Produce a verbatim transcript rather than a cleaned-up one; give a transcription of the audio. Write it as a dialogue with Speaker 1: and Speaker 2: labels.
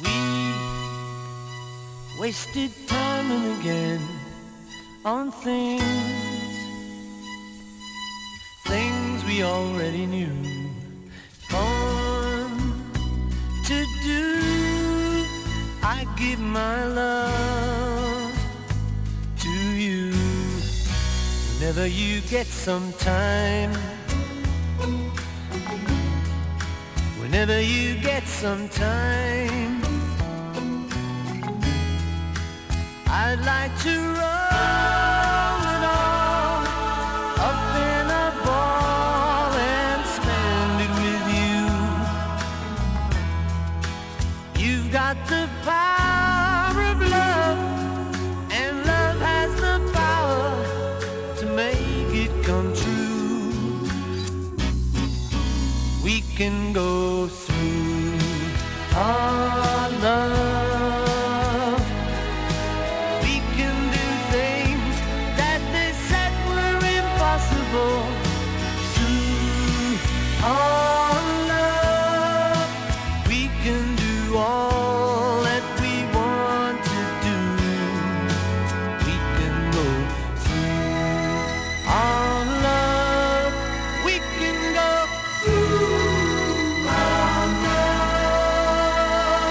Speaker 1: We wasted time and again on things, things we already knew. Fun to do. I give my love to you. Whenever you get some time, whenever you get some time, I'd like to roll it all up in a ball and spend it with you. You've got the power of love, and love has the power to make it come true. We can go through our love. We can do things that they said were impossible. Through our love, we can do all